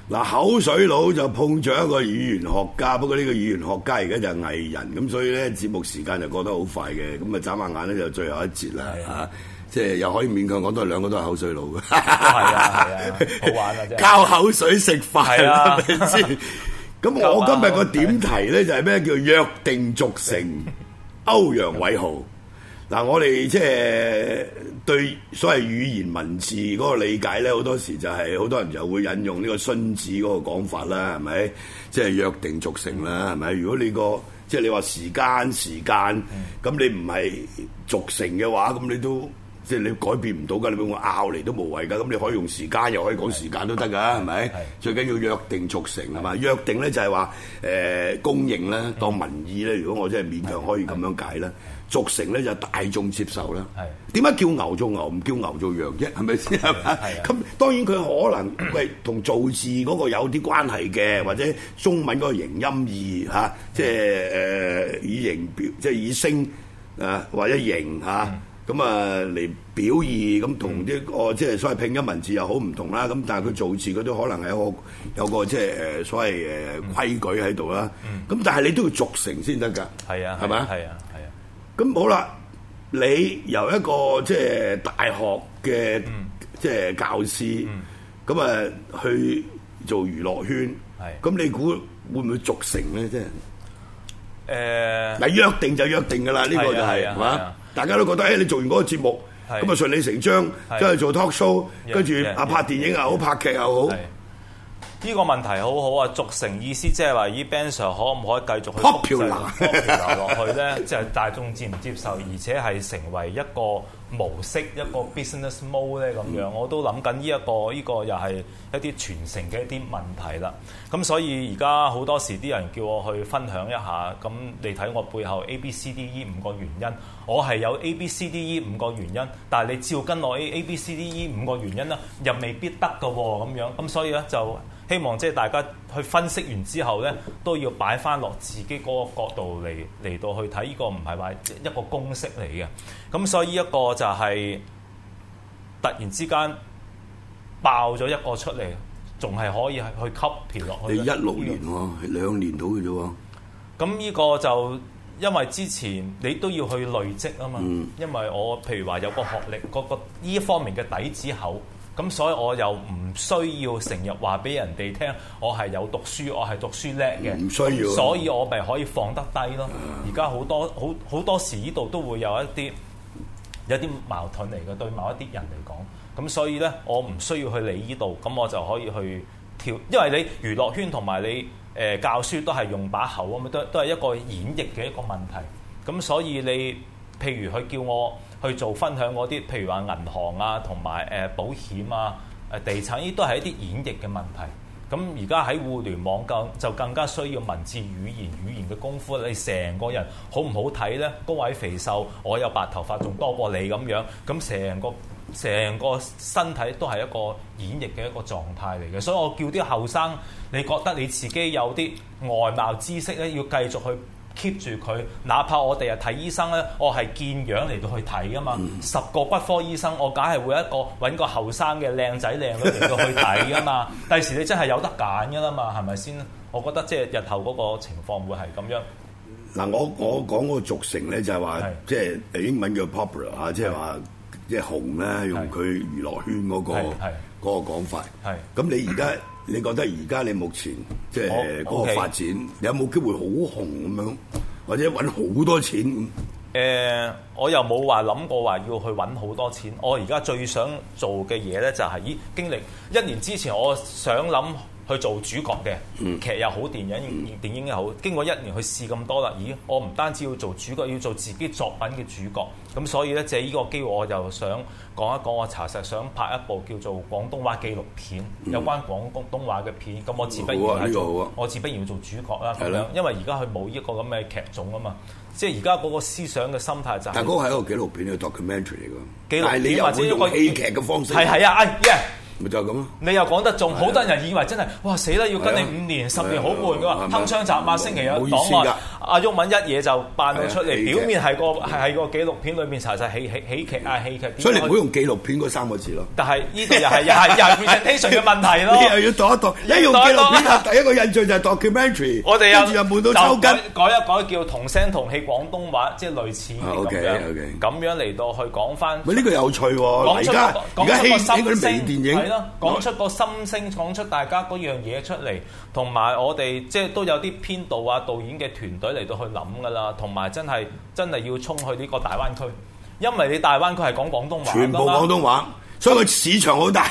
嗱，口水佬就碰咗一個語言學家，不過呢個語言學家而家就係藝人，咁所以咧節目時間就過得好快嘅，咁啊眨下眼咧就最後一節啦嚇，即係又可以勉強講都係兩個都係口水佬嘅， 係啊，好玩啊真係， 交口水食飯係咪先？咁我今日個點題咧就係咩叫約定俗成歐陽偉豪。嗱，我哋即係對所謂語言文字嗰個理解咧，好多時就係好多人就會引用呢個荀子嗰個講法啦，係咪？即係約定俗成啦，係咪？如果你個即係你話時間，咁你唔係俗成嘅話，咁你都即係你改變唔到㗎，你俾我拗嚟都無謂㗎。咁你可以用時間，又可以講時間都得㗎，係咪？最緊要約定俗成係嘛？約定咧就係話公認啦，當民意咧。如果我真係勉強可以咁樣解啦。俗成咧就大眾接受啦。點解叫牛做牛唔叫牛做羊啫？係咪先？係嘛？咁當然佢可能同造字嗰個有啲關係嘅，或者中文嗰個形音義嚇，即係以形表，即係以聲或者形嚇咁嚟表義，咁同啲個即係所謂拼音文字又好唔同啦。咁但係佢造字佢都可能係有個即係所謂規矩喺度啦。咁但係你都要俗成先得㗎。係啊，係咪？係啊。咁好啦，你由一個即係大學嘅即係教師，咁去做娛樂圈，咁你估會唔會俗成咧？即係嗱，約定就約定㗎啦，呢個就係嘛？大家都覺得你做完嗰個節目，咁順理成章，跟住做 talk show，跟住拍電影又好，拍劇又好。 呢個問題好好啊！俗成意思即係話，Ben Sir 可唔可以繼續去 popular 落去咧？即係大眾接唔接受，而且係成為一個模式，一個 business mode 咧咁樣。我都諗緊呢個又係一啲傳承嘅一啲問題啦。咁所以而家好多時啲人叫我去分享一下，咁你睇我背後 ABCDE 5個原因，我係有 ABCDE 5個原因，但係你照跟我 ABCDE 5個原因啦，又未必得㗎喎咁樣。咁所以咧就希望即係大家去分析完之後咧，都要擺翻落自己嗰個角度嚟到去睇，呢個唔係話一個公式嚟嘅。咁所以一個就係突然之間爆咗一個出嚟，仲係可以去 copy 落去。 你16年喎，係2年到嘅啫喎。 咁呢個就因為之前你都要去累積啊嘛。因為我譬如話有個學歷，嗰個呢一方面嘅底子厚。咁所以我又唔需要成日話俾人哋聽，我係有讀書，我係讀書叻嘅。唔需要，所以我咪可以放得低咯。而家好多時呢度都會有一啲矛盾嚟嘅，對某一啲人嚟講。咁所以咧，我唔需要去理呢度，咁我就可以去跳。因為你娛樂圈同埋你教書都係用把口啊嘛，都係一個演繹嘅一個問題。咁所以你譬如佢叫我去做分享嗰啲，譬如話銀行啊，同埋保險啊、地產，呢都係一啲演繹嘅問題。咁而家喺互聯網就更加需要文字語言嘅功夫。你成個人好唔好睇咧？高矮肥瘦，我有白頭髮仲多過你咁樣，咁成個身體都係一個演繹嘅一個狀態嚟嘅。所以我叫啲後生，你覺得你自己有啲外貌知識咧，要繼續去keep 住佢，哪怕我哋睇醫生咧，我係見樣嚟到去睇噶嘛。10個骨科醫生，我梗係會揾個後生嘅靚仔靚女嚟到去睇噶嘛。第時你真係有得揀噶啦嘛，係咪先？我覺得即係日後嗰個情況會係咁樣。嗱， 我講嗰個俗成咧，就係話即係英文叫 popular 啊，即係話即係紅咧，用佢娛樂圈嗰個講法。咁你覺得而家你目前即係嗰個發展，你有冇機會好紅咁樣，或者揾好多錢？ 我又冇話諗過話要去揾好多錢。我而家最想做嘅嘢咧，就係經歷1年之前，我想諗去做主角嘅劇又好，電影又好。經過1年去試咁多啦，我唔單止要做主角，要做自己作品嘅主角。咁所以咧，借呢個機會，我就想講一講，我查實想拍一部叫做廣東話紀錄片，有關廣東話嘅片。咁我自不然我自不然要做主角啦。咁樣，因為而家佢冇一個咁嘅劇種啊嘛。即係而家嗰個思想嘅心態就係。但嗰個係一個紀錄片，係 documentary 嚟㗎。 紀錄片但係你又會用戲劇嘅方式。 係啊， 咪就係咁咯。 你又講得仲，好多人以為真係哇死啦，要跟你5年10年好悶噶喎，鏗鏘集啊，星期日檔案，阿毓民一嘢就扮到出嚟，表面係個紀錄片裏面查實喜劇啊戲劇。 所以你唔好用紀錄片嗰3個字咯。 但係呢度又係 presentation 嘅問題咯。 你又要度一度，一用紀錄片，第一個印象就係 documentary， 我哋跟住又悶到抽筋。 改一改叫同聲同氣廣東話，即係類似咁樣嚟到去講翻。 喂，呢個有趣喎！而家興嗰啲微電影， 係咯，講出個心聲，講出大家嗰樣嘢出嚟，同埋我哋即係都有啲編導啊、導演嘅團隊嚟到去諗噶啦，同埋真係要衝去呢個大灣區，因為你大灣區係講廣東話， 全部廣東話，所以個市場好大。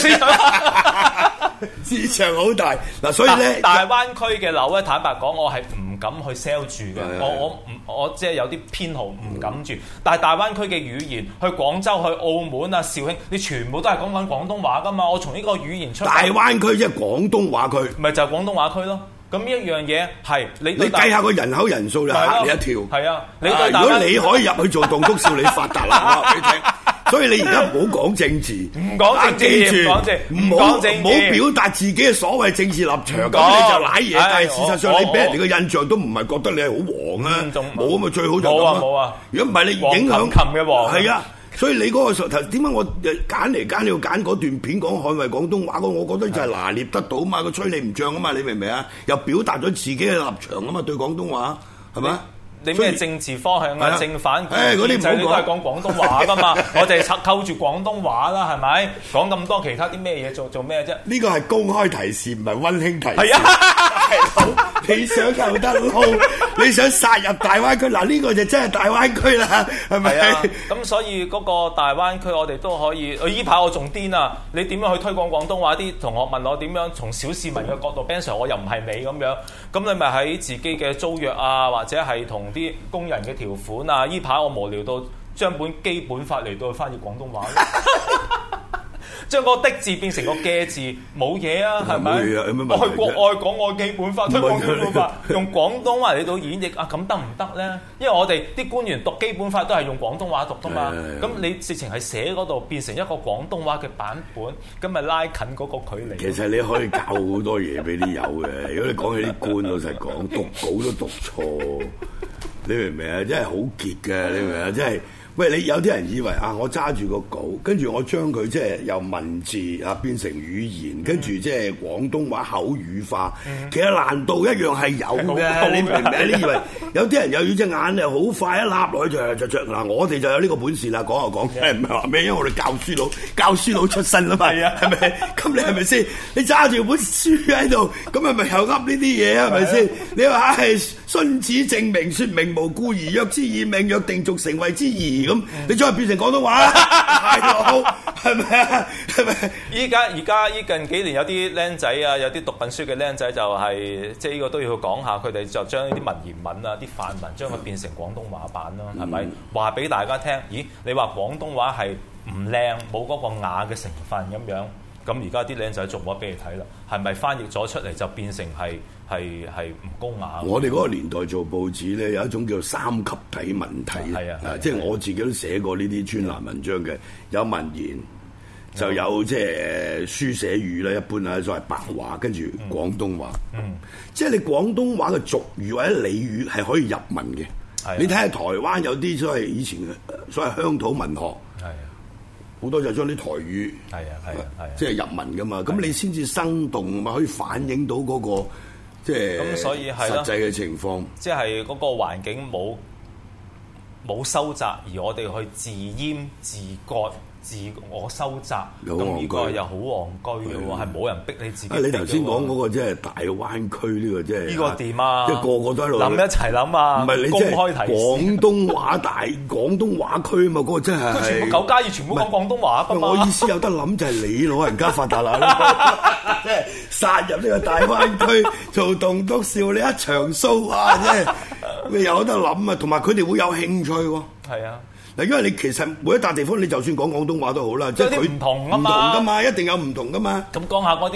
市場好大嗱，所以咧大灣區嘅樓咧，坦白講，我係唔敢去 sell 住嘅。我即係有啲偏好唔敢住。但係大灣區嘅語言，去廣州、去澳門啊、肇慶，你全部都係講緊廣東話噶嘛。我從呢個語言出發， 大灣區即係廣東話區， 咪就係廣東話區咯。咁呢一樣嘢係你計下個人口人數就嚇你一跳。 係啊， 如果你可以入去做棟篤笑，你發達啦！我話俾你聽。所以你而家唔好講政治， 唔講政治，唔好表達自己嘅所謂政治立場，咁你就賴嘢。但係事實上你俾人哋嘅印象都唔係覺得你係好黃啊，冇咁啊，最好就咁啦。冇啊！如果唔係你影響琴嘅黃， 係啊。所以你嗰個時候點解我揀嚟揀要揀嗰段片講捍衞廣東話，我覺得就係拿捏得到嘛，佢吹你唔脹啊嘛，你明唔明啊？又表達咗自己嘅立場啊嘛，對廣東話係咪？ 你咩政治方向啊？正反嗰啲唔好講， 都係講廣東話噶嘛。我哋係扣住廣東話啦，係咪？講咁多其他啲咩嘢做咩啫？ 呢個係公開提示，唔係溫馨提示。 係啊， 你想有得撈，你想殺入大灣區，嗱呢個就真係大灣區啦，係咪？ 咁所以嗰個大灣區我哋都可以。依排我仲癲啊！你點樣去推廣廣東話？啲同學問我點樣從小市民嘅角度 Ben Sir 我又唔係你咁樣。咁你咪喺自己嘅租約啊，或者係同啲工人嘅條款啊，依排我無聊到將本基本法嚟到翻譯廣東話，將個的字變成個嘅字，冇嘢啊，係咪？我去國外講我基本法，推廣基本法，用廣東話嚟到演繹啊，咁得唔得咧？因為我哋啲官員讀基本法都係用廣東話讀噶嘛，咁你直情係寫嗰度變成一個廣東話嘅版本，咁咪拉近嗰個距離。 其實你可以教好多嘢俾啲友嘅，如果你講起啲官，老實講，讀稿都讀錯。你明唔明啊？真係好結嘅，你明唔明啊？真係，喂，你有啲人以為啊，我揸住個稿，跟住我將佢即係由文字啊變成語言，跟住即係廣東話口語化，其實難度一樣係有嘅。你明唔明？你以為有啲人又要隻眼又好快一揦落去就嗱，我哋就有呢個本事啦。講就講，唔係話咩？因為我哋教書佬出身啦嘛，係咪？咁你係咪先？你揸住本書喺度，咁係咪又噏呢啲嘢啊？係咪先？你話係荀子正名，説明無故而約之以命，約定俗成謂之義咁，你再變成廣東話，係咪啊？係咪？依近幾年有啲僆仔啊，有啲讀緊書嘅僆仔就係即係呢個都要講下，佢哋就將呢啲文言文啊、啲範文將佢變成廣東話版咯，係咪？話俾大家聽，咦？你話廣東話係唔靚，冇嗰個雅嘅成分咁樣。咁而家啲靚仔做咗俾你睇啦，係咪翻譯咗出嚟就變成係唔高雅？ 我哋嗰個年代做報紙咧，有一種叫3級體文體，即係我自己都寫過呢啲專欄文章嘅，有文言，就有即係書寫語咧，一般啊所謂白話，跟住廣東話，即係你廣東話嘅俗語或者俚語係可以入文嘅。你睇下台灣有啲所謂以前所謂鄉土文學。好多就將啲台語即係入文噶嘛，咁你先至生動嘛，可以反映到嗰個即係咁，所以係實際嘅情況。 即係嗰個環境冇收窄，而我哋去自閹自割。自我收窄，咁呢個又好戇居嘅喎，係冇人逼你自己。 你頭先講嗰個即係大灣區呢個即係呢個點啊？ 即係個個都喺度諗一齊諗啊！ 唔係你公開提示廣東話廣東話區嘛？嗰個真係全部9+2全部講廣東話㗎嘛！ 我意思有得諗就係你老人家發達啦，即係殺入呢個大灣區做棟篤笑，你一場 show 啊！即係你有得諗啊，同埋佢哋會有興趣喎。 係啊。 嗱，因為你其實每一笪地方，你就算講廣東話都好啦，即係佢唔同啊嘛， 唔同噶嘛，一定有唔同噶嘛。 咁講下嗰啲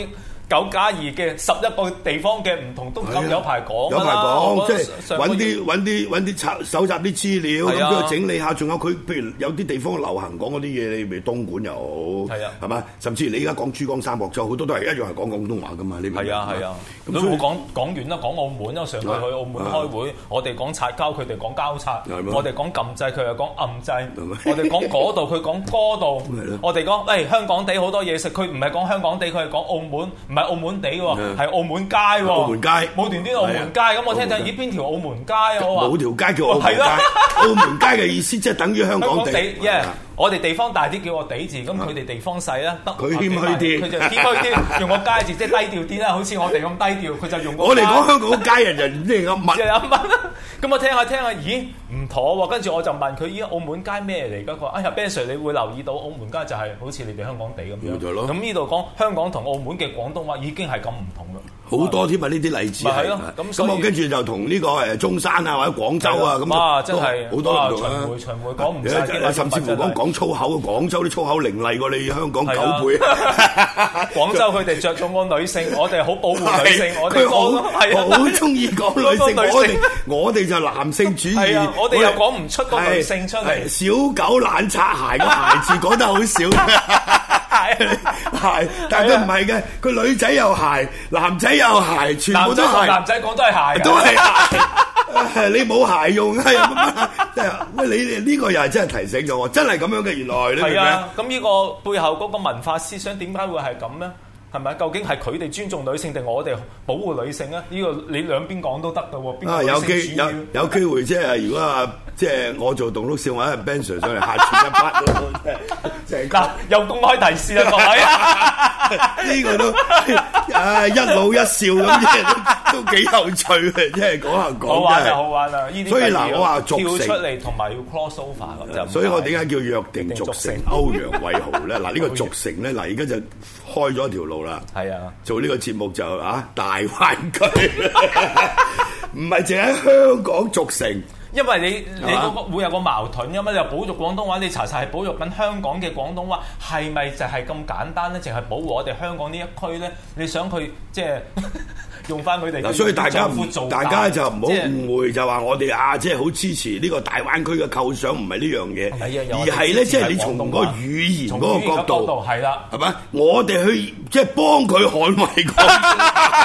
9+2嘅11個地方嘅唔同都咁有排講有排講，即係揾啲搜集啲資料，咁佢整理下。仲有佢，譬如有啲地方流行講嗰啲嘢，你譬如東莞又好，係嘛？甚至你而家講珠江三角洲，好多都係一樣係講廣東話噶嘛。你明唔明？ 係啊。咁我講完啦，講澳門啦，上次去澳門開會，我哋講擦膠，佢哋講膠擦；我哋講撳掣，佢又講暗掣；我哋講嗰度，佢講嗰度；我哋講香港地好多嘢食，佢唔係講香港地，佢係講澳門，唔係澳門地喎，係澳門街喎。澳門街冇段啲澳門街，咁我聽聽咦邊條澳門街啊？我話冇條街叫澳門街。澳門街嘅意思即係等於香港地。 我哋地方大啲叫個地字，咁佢哋地方細啦，得佢謙虛啲， 佢就謙虛啲，用個街字即係低調啲啦，好似我哋咁低調，佢就用個。 我哋講香港街人就咩噏乜？ 咁我聽下，咦唔妥喎，跟住我就問佢：咦澳門街咩嚟㗎？佢話：哎呀 Ben Sir，你會留意到澳門街就係好似你哋香港地咁樣。咁呢度講香港同澳門嘅廣東話已經係咁唔同啦。 好多添啊！呢啲例子係咯，咁我跟住就同呢個中山啊或者廣州啊咁， 真係好多唔同啊！ 巡迴講唔晒， 甚至乎講粗口，廣州啲粗口凌厲過你香港9倍。 廣州佢哋着重個女性，我哋好保護女性，我哋好中意講女性，我哋就男性主義， 我哋又講唔出個女性出嚟。 小狗懶擦鞋個鞋字講得好少。係，但係佢唔係嘅，佢女仔有鞋，男仔有鞋，全部都係。 男仔講都係鞋， 都係鞋。你冇鞋用啊？喂，你呢個又係真係提醒咗我，真係咁樣嘅原來。 係啊，咁呢個背後嗰個文化思想點解會係咁咧？係咪？究竟係佢哋尊重女性定我哋保護女性啊？呢個你兩邊講都得㗎喎。邊個女性主義？ 有機會即係如果即係我做棟篤笑，或者 Ben Sir 上嚟客串一 part 嗱，又公開提示啦，各位。 呢個都一老一少咁，即係都幾有趣嘅，即係講下講。 好玩啊！好玩啊！ 所以嗱，我話跳出嚟同埋要 cross over 咁就。 所以我點解叫約定俗成歐陽偉豪咧？嗱，呢個俗成咧，嗱而家就開咗條路啦。 係啊， 做呢個節目就大灣區，唔係淨喺香港俗成。 因為你嗰個會有個矛盾㗎嘛，你又保育廣東話，你查實係保育緊香港嘅廣東話，係咪就係咁簡單咧？淨係保護我哋香港呢一區咧？你想佢即係用翻佢哋嘅？ 所以大家就唔好誤會，就話我哋即係好支持呢個大灣區嘅構想，唔係呢樣嘢，而係咧即係你從個語言嗰個角度， 係啦， 係咪？我哋去即係幫佢捍衛廣東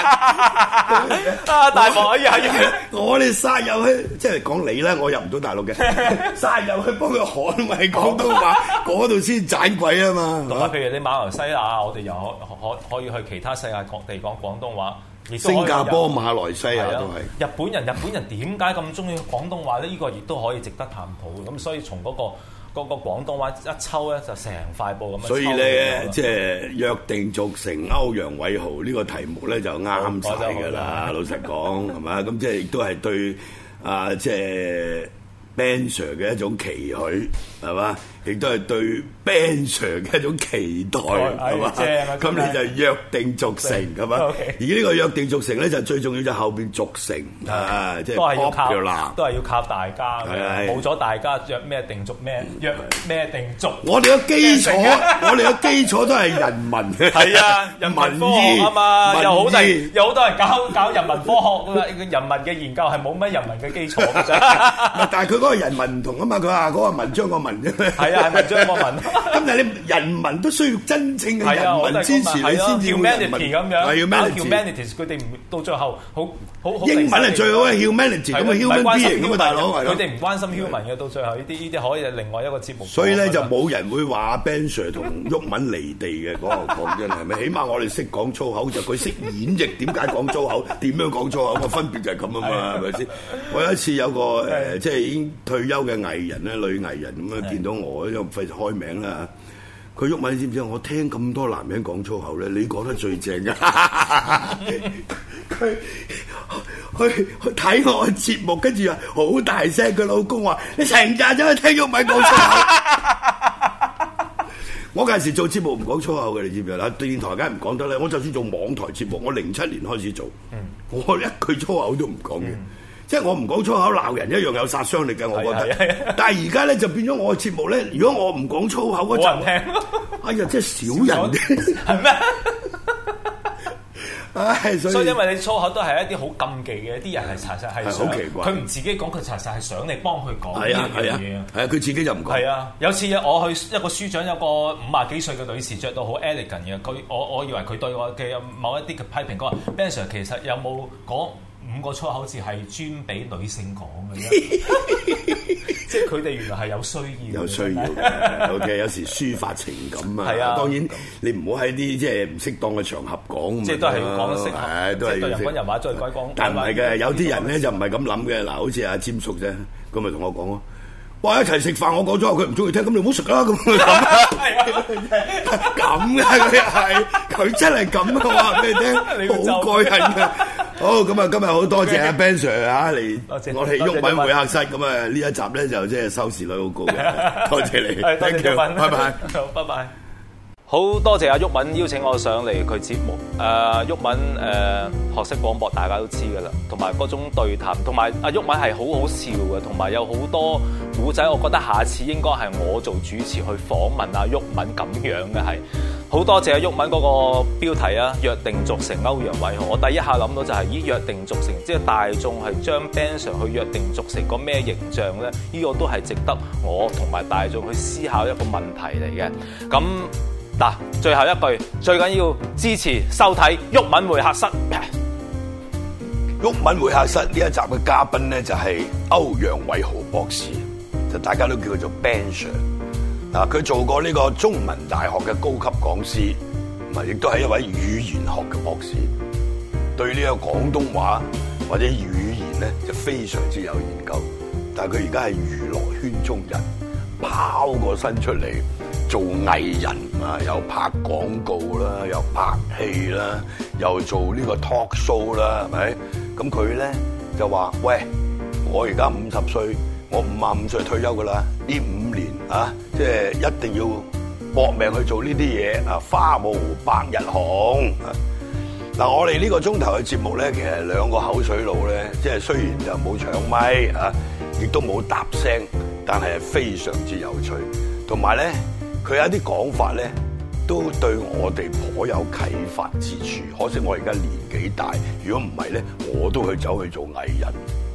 話。 大王我哋殺入去，即係講你咧，我入唔到大陸嘅，殺入去幫佢捍衛廣東話，嗰度先盞鬼啊嘛！ 同埋譬如你馬來西亞，我哋又可以去其他世界各地講廣東話。 新加坡、馬來西亞都係。 日本人點解咁中意廣東話咧？呢個亦都可以值得探討。咁所以從嗰個廣東話一抽咧，就成塊布咁樣。所以咧， 即係約定俗成歐陽偉豪呢個題目咧，就啱晒㗎啦。老實講係嘛？咁即係亦都係對即係 Ben Sir 嘅一種期許係嘛？亦都係對 Ben Sir 嘅一種期待係嘛？咁你就約定俗成係嘛？而呢個約定俗成咧，就最重要就後邊俗成即係 popular 都係要靠大家嘅。冇咗大家約咩定俗咩約咩定俗。 我哋嘅基礎都係人民嘅。 係啊，人民科學啊嘛，有好多人搞人民科學人民嘅研究係冇乜人民嘅基礎嘅啫。 但係佢嗰個人民唔同啊嘛，佢話嗰個文章個文啫。 係啊，係文章個文。 咁但係你人民都需要真正嘅人民支持你先至會人民。 咁樣。humanities 佢哋唔到最後好英文係最好嘅 humanity 咁啊 human being 咁啊大佬係咯。 佢哋唔關心 human 嘅，到最後呢啲可以係另外一個節目。 所以咧就冇人會話 Ben Sir 同毓民離地嘅講真係咪？起碼我哋識講粗口，就佢識演繹點解講粗口，點樣講粗口個分別就係咁啊嘛，係咪先？我有一次有個即係已經退休嘅藝人咧，女藝人咁樣見到我，因為費事開名啦。佢毓民，你知唔知我聽咁多男人講粗口咧，你講得最正㗎。佢去睇我嘅節目，跟住話好大聲，佢老公話：你成日走去聽毓民講粗口。我嗰陣時做節目唔講粗口嘅，你知唔知啦？電台梗係唔講得咧。我就算做網台節目，我07年開始做，我一句粗口都唔講嘅。即係我唔講粗口鬧人一樣有殺傷力嘅，我覺得。但係而家咧就變咗我嘅節目咧，如果我唔講粗口嗰陣，哎呀，真係少人嘅， 係咩？ 所以因為你粗口都係一啲好禁忌嘅，啲人係查實係想好奇怪， 佢唔自己講，佢查實係想你幫佢講呢樣嘢啊。 係啊，佢自己就唔講。 係啊，有次我去一個書展，有個50幾歲嘅女士着到好 elegant 嘅，我以為佢對我嘅某一啲嘅批評，佢話 Ben Sir 其實有冇講5個粗口字係專俾女性講嘅啫？即係佢哋原來係有需要，有需要嘅。OK， 有時抒發情感啊。係啊，當然你唔好喺啲即係唔適當嘅場合講。 即係都係要講適合， 都係對人品人話再改講。 但唔係嘅，有啲人咧就唔係咁諗嘅。嗱，好似阿詹叔啫，咁咪同我講咯。哇！一齊食飯，我講咗佢唔中意聽，咁你唔好食啦咁。咁嘅佢真係咁啊！話俾你聽，好過癮嘅。好，咁啊，今日好多謝阿 Ben Sir 嚟我哋毓民會客室。咁啊，呢一集咧就即係收視率好高嘅。多謝你，thank you，拜拜， 好，拜拜。好多謝阿毓民邀請我上嚟佢節目。毓民學識廣播大家都知㗎啦，同埋嗰種對談，同埋阿毓民係好好笑嘅，同埋有好多古仔。我覺得下次應該係我做主持去訪問阿毓民咁樣嘅係。好多謝阿毓民嗰個標題啊，約定俗成歐陽偉豪。我第一下諗到就係咦，約定俗成，即係大眾係將 Ben Sir 去約定俗成個咩形象咧？呢個都係值得我同埋大眾去思考一個問題嚟嘅。咁嗱，最後一句，最緊要支持收睇毓民會客室。 毓民會客室呢一集嘅嘉賓咧就係歐陽偉豪博士，就大家都叫佢做 Ben Sir。嗱，佢做過呢個中文大學嘅高級講師，亦都係一位語言學嘅博士，對呢個廣東話或者語言咧就非常之有研究。但係佢而家係娛樂圈中人，拋個身出嚟做藝人啊，又拍廣告啦，又拍戲啦，又做呢個 talk show 啦，係咪？咁佢咧就話：喂，我而家50歲。我55歲退休噶啦，呢5年啊，即係一定要搏命去做呢啲嘢啊！花無百日紅。嗱，我哋呢個鐘頭嘅節目咧，其實2個口水佬咧，即係雖然就冇搶咪啊，亦都冇答聲，但係非常之有趣。同埋咧，佢有一啲講法咧，都對我哋頗有啟發之處。可惜我而家年紀大，如果唔係咧，我都去走去做藝人。